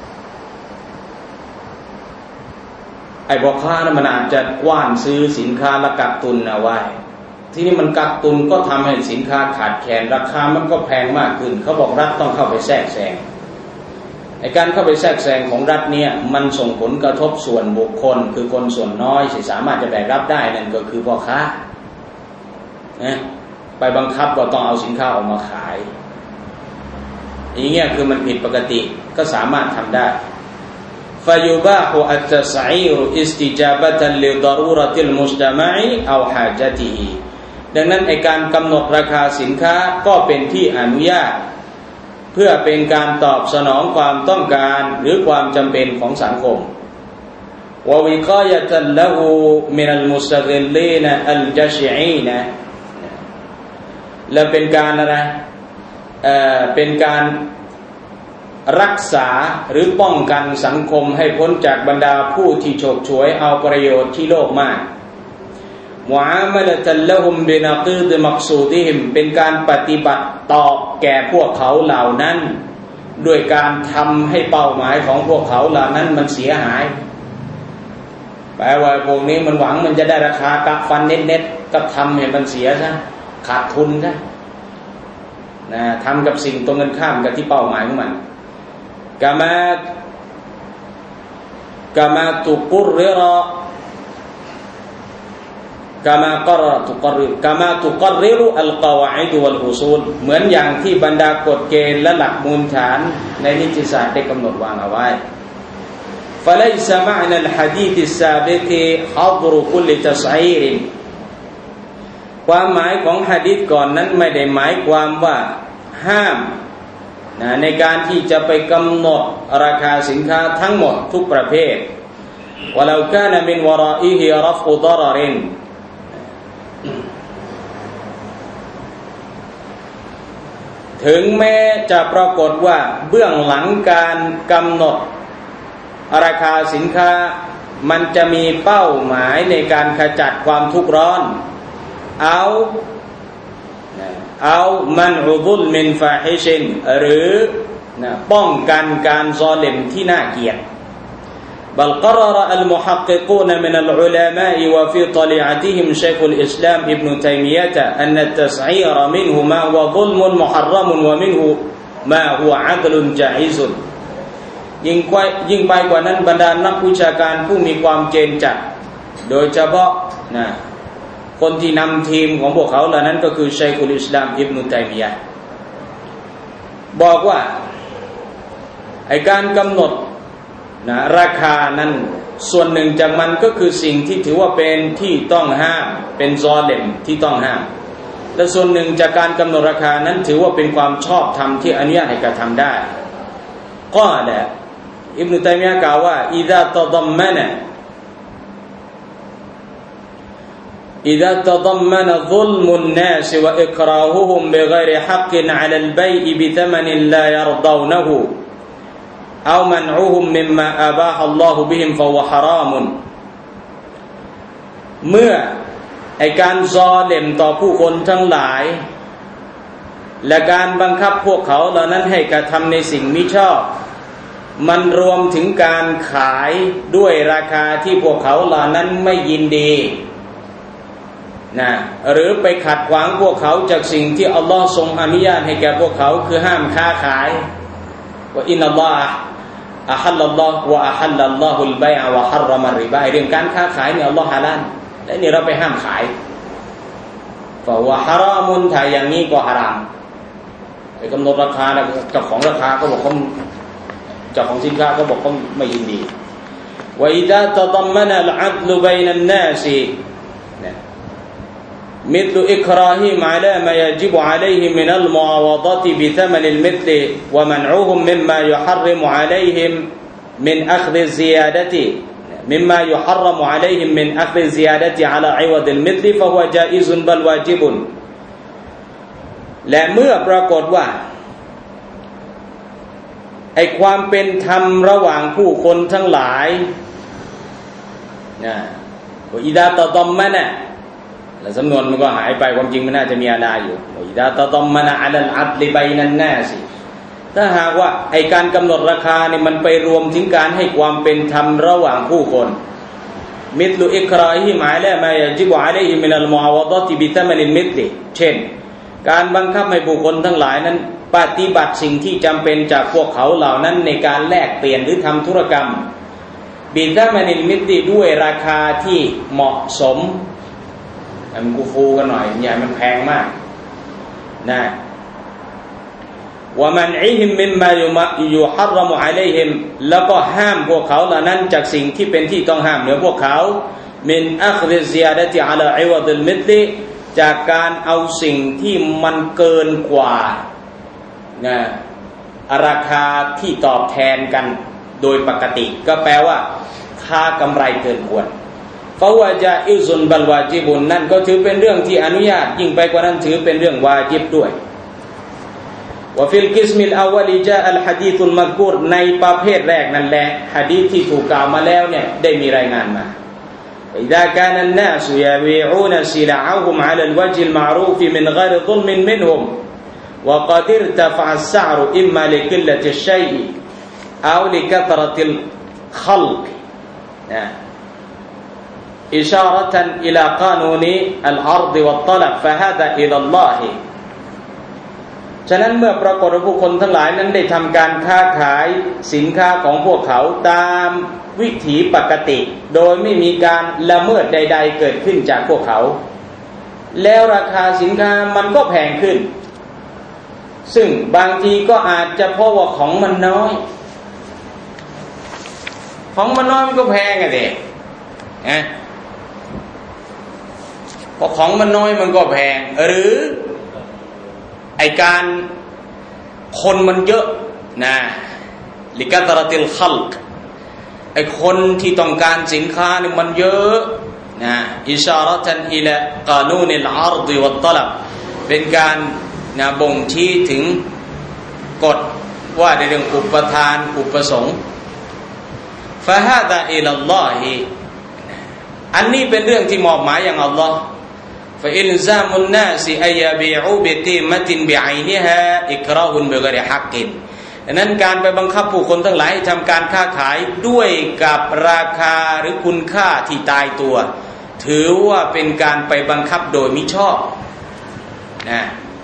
ไอ้พ่อค้านั้นมันอาจจะกว้านซื้อสินค้าและกักตุนเอาไว้ที่นี่มันกักตุนก็ทำให้สินค้าขาดแคลนราคามันก็แพงมากขึ้นเขาบอกรัฐต้องเข้าไปแทรกแซงในการเข้าไปแทรกแซงของรัฐเนี่ยมันส่งผลกระทบส่วนบุคคลคือคนส่วนน้อยที่สามารถจะแบกรับได้นั่นก็คือพ่อค้านะไปบังคับว่าต้องเอาสินค้าออกมาขายอย่างเงี้ยคือมันผิดปกติก็สามารถทำได้ฟายุบาฮุอัตตะซะอีรอิสติจาบะตันลิฎอรูรติลมุจตะมะอิเอาฮาจติฮิดังนั้นไอ้การกำหนดราคาสินค้าก็เป็นที่อนุญาตเพื่อเป็นการตอบสนองความต้องการหรือความจำเป็นของสังคมวะวิกายะตัลละฮูมินัลมุสตะกิลลีนอัลจัชอีนและเป็นการอะไรเอ่อเป็นการรักษาหรือป้องกันสังคมให้พ้นจากบรรดาผู้ที่โฉกฉวยเอาประโยชน์ที่โลภมากมุอามัลตัลละฮุมบินากีดมักซูดิฮิมเป็นการปฏิบัติต่อแก่พวกเขาเหล่านั้นด้วยการทำให้เป้าหมายของพวกเขาเหล่านั้นมันเสียหายแปลว่าพวกนี้มันหวังมันจะได้ราคากะฟันเน็ตๆก็ทำให้มันเสียซะขาดทุนซะนะทำกับสิ่งตรงกันข้ามกับที่เป้าหมายของมันกามากามาตุกุรรกามากรตุกรกามาตุกรรุอัลกาวาอิดวัลอุซูลเหมือนอย่างที่บรรดากฎเกณฑ์และหลักมูลฐานในนิติศาสตร์ได้กำหนดวางเอาไว้فليس معنى الحديث السابق حظر كل تسعير ความหมายของหะดีษก่อนนั้นไม่ได้หมายความว่าห้ามนะในการที่จะไปกำหนดราคาสินค้าทั้งหมดทุกประเภท ولو كان من ورائه رفع ضرر ถึงแม้จะปรากฏว่าเบื้องหลังการกำหนดราคาสินค้ามันจะมีเป้าหมายในการขจัดความทุกข์ร้อนเอาเอามันอุบุลมินฟาฮิชินหรือป้องกันการซอลิมที่น่าเกลียด بل قرر المحققون من العلماء وفي طليعتهم شيخ الإسلام ابن تيمية أن التسعير منه ما هو ظلم محرم ومنه ما هو عدل جائزยิ่งกว่ายิ่งไปกว่านั้นบรรดานักวิชาการผู้มีความเจนจัดโดยเฉพาะนะคนที่นำทีมของพวกเขาเหล่านั้นก็คือชัยคุลอิสลามอิบนุตัยมียะห์บอกว่าไอ้การกำหนดนะราคานั้นส่วนหนึ่งจากมันก็คือสิ่งที่ถือว่าเป็นที่ต้องห้ามเป็นซอลิมที่ต้องห้ามและส่วนหนึ่งจากการกำหนดราคานั้นถือว่าเป็นความชอบธรรมที่อนุญาตให้กระทำได้ก็แหละอิบนุตัยมียะห์กล่าวว่าอิซาตะดัมมะนะอิซาตะดัมมะนะซุลมุนนาสวะอิกราฮุฮุมบิฆอยริฮักอะลัลบัยอบิธมนลายัรฎาวนะฮูเอามันอุฮุมมิมมาอะบาฮะอัลลอฮุบิฮิมฟะฮุวะฮะรามเมื่อไอ้การซอลิมต่อผู้คนทั้งหลายและการบังคับพวกเขาเหล่านั้นให้กระทำในสิ่งมิชอบมันรวมถึงการขายด้วยราคาที่พวกเขาเหล่านั้นไม่ยินดีนะหรือไปขัดขวางพวกเขาจากสิ่งที่อัลลอฮ์ทรงอนุญาตให้แก่พวกเขาคือห้ามค้าขายว่าอินนัลลอฮะอะฮัลลัลลอฮ์วะอะฮัลลัลลอฮุลบัยอะวะฮัรรามะริบาเรื่องการค้าขายเนี่ยอัลลอฮ์ฮาลาลและนี่เราไปห้ามขายฟะวะฮารอมุนถ้าอย่างนี้ก็ฮารามไปกำหนดราคาแล้วเจ้าของราคาก็บอกเขาเจ้าของสินค้าก็บอกเขาไม่ยินดีว่าอิซาตะดัมมะนะอัลอัดลุบัยนันนาสمثل إكراههم على ما يجب عليهم من المعاوضة بثمن المثل ومنعهم مما يحرم عليهم من أخذ الزيادة مما يحرم عليهم من أخذ الزيادة على عوض المثل فهو جائز بل واجب และเมื่อปรากฏว่าไอ้ความเป็นธรรมระหว่างผู้คนทั้งหลายนะว่าอิดาตะดัมมะนะแล้วสำนวนมันก็หายไปความจริงมันน่าจะมีอาดาอยู่อิดาตะดัมมะนะอะลัลอัดลิบัยนันนาสถ้าหากว่าไอ้การกำหนดราคาเนี่ยมันไปรวมถึงการให้ความเป็นธรรมระหว่างผู้คนมิธลุอิกราฮิมอะลามายัจิบอะลัยฮิมินัลมุอาวะฎะติบิธมนิลมิธลิเช่นการบังคับให้ผู้คนทั้งหลายนั้นปฏิบัติสิ่งที่จำเป็นจากพวกเขาเหล่านั้นในการแลกเปลี่ยนหรือทำธุรกรรมบิธมนิลมิธลิด้วยราคาที่เหมาะสมมันกูฟูกันหน่อยอย่ามันแพงมากนะว่ามันอิฮิมมิมมายุฮัรรมุอะลัยฮิมแล้วก็ห้ามพวกเขาเหล่านั้นจากสิ่งที่เป็นที่ต้องห้ามเหนือพวกเขามินอัคซิซิยาดะติอะลาอิวะดิลมิธลิจากการเอาสิ่งที่มันเกินกว่านะราคาที่ตอบแทนกันโดยปกติก็แปลว่าค่ากำไรเกินควรฟะวะจาอิซุนบัลวาจิบุนนั่นก็ถือเป็นเรื่องที่อนุญาตยิ่งไปกว่านั้นถือเป็นเรื่องวาญิบด้วยวะฟิลกิสมิลอาวลิจาอัลหะดีซุลมัซกูรในประเภทแรกนั่นแหละหะดีษที่ถูกกล่าวมาแล้วเนี่ยได้มีรายงานมาإذا كان الناس يبيعون سلعهم على الوجه المعروف من غير ظلم منهم وقد ارتفع السعر إما لقلة الشيء أو لكثرة الخلق إشارة إلى قانون العرض والطلب فهذا إلى الله ฉะนั้นเมื่อปรากฏว่าผู้คนทั้งหลายนั้นได้ทำการค้าขายสินค้าของพวกเขาตามวิถีปกติโดยไม่มีการละเมิดใดๆเกิดขึ้นจากพวกเขาแล้วราคาสินค้ามันก็แพงขึ้นซึ่งบางทีก็อาจจะเพราะว่าของมันน้อยของมันน้อยมันก็แพงอ่ะเด็กนะพอของมันน้อยมันก็แพงหรือไอการคนมันเยอะนะลิกัตรติลคัลกไอคนที่ต้องการสินค้านี่มันเยอะนะอิชาระตันอิลากานูนิลอาร์ฎวัตตลับเป็นการนะบ่งชี้ถึงกฎว่าในเรื่องอุปทานอุปสงค์ฟะฮาดะอิลัลลอฮิอันนี้เป็นเรื่องที่มอบหมายอย่างอัลลอฮ์فإلزام الناس أن يبيعوا بقيمة بعينها إكراه بغير حق ดังนั้นการไปบังคับผู้คนทั้งหลายให้ทำการค้าขายด้วยกับราคาหรือคุณค่าที่ตายตัวถือว่าเป็นการไปบังคับโดยมิชอบนะ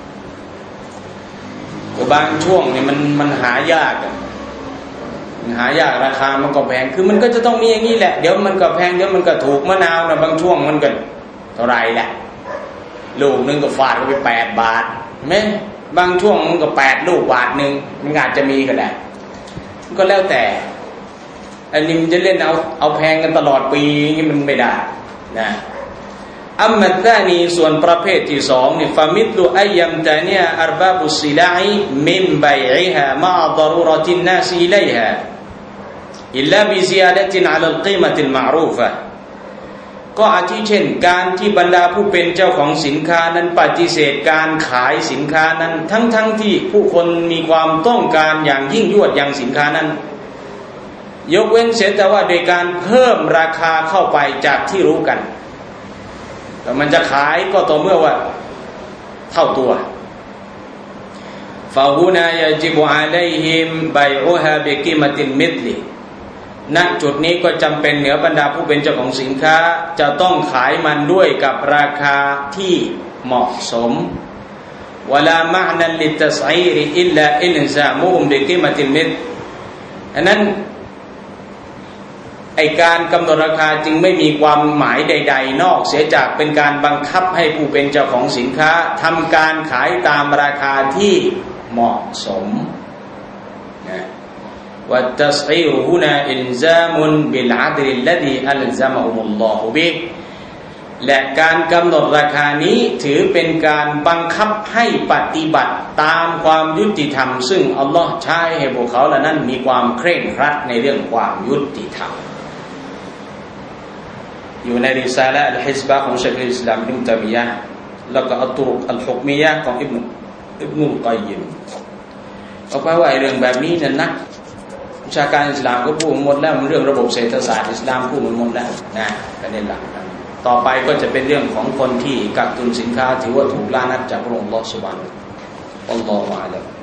ก็บางช่วงเนี่ยมันมันหายากมันหายากราคามันก็แพงคือมันก็จะต้องมีอย่างนี้แหละเดี๋ยวมันก็แพงเดี๋ยวมันก็ถูกมะนาวนะบางช่วงมันก็เท่าไรแหละลูกนึงก็ฟาดไปแปดบาทไหมบางช่วงมันก็แปดลูกบาทนึงมันอาจจะมีก็ได้ก็แล้วแต่อันนี้มันจะเล่นเอาเอาแพงกันตลอดปีนี่มันไม่ได้นะอัมมัตตานีส่วนประเภทที่สองนี่ฟามิดลุอัยยัมตานีอัรบาบุสซิลาอิมิมบัยอิฮามาอัฎรุรตินนาสอิลัยฮาอิลลาบิซิยาดะตินอะลัลกีมะติลมะอรูฟะก็อาทิเช่นการที่บรรดาผู้เป็นเจ้าของสินค้านั้นปฏิเสธการขายสินค้านั้นทั้งๆ ท, ที่ผู้คนมีความต้องการอย่างยิ่งยวดอย่างสินค้านั้นยกเว้นเสียแต่ว่าโดยการเพิ่มราคาเข้าไปจากที่รู้กันแต่มันจะขายก็ต่อเมื่อว่าเท่าตัวฟาฮูนายะจิบุอะลัยฮิมบัยอุฮาบิกิมะติลมิธลิณจุดนี้ก็จำเป็นเหนือบรรดาผู้เป็นเจ้าของสินค้าจะต้องขายมันด้วยกับราคาที่เหมาะสมวะลามะอ์นันลิตัสอีรอิลลาอิลซามุฮุมบิกิมะติลมิธลอันนั้นไอการกำหนดราคาจึงไม่มีความหมายใดๆนอกเสียจากเป็นการบังคับให้ผู้เป็นเจ้าของสินค้าทำการขายตามราคาที่เหมาะสมนะوالتصعير هنا إلزام بالعدل الذي ألزمهم الله به และการกำหนดราคานี้ถือเป็นการบังคับให้ปฏิบัติตามความยุติธรรมซึ่งอัลลอฮ์ใช้ให้พวกเขาเหล่านั้นมีความเคร่งครัดในเรื่องความยุติธรรมอยู่ในริซาละห์อัลฮิซบะห์ของชัยኹลอิสลามอิบนุตัยมียะห์แล้วก็อัตตุรุกอัลฮุกมียะห์ของอิบนุอิบนุลกัยยิมเอาไปว่าเรื่องแบบนี้นั้นนะวิชาการอิสลามก็พูดหมดแล้วมันเรื่องระบบเศรษฐศาสตร์อิสลามพูดหมดแล้วนะประเด็นหลักต่อไปก็จะเป็นเรื่องของคนที่กักตุนสินค้าถือว่าถูกล่านัดจากพระองค์อัลเลาะห์ซุบฮานะฮูวะตะอาลาอัลลอฮุอะลัม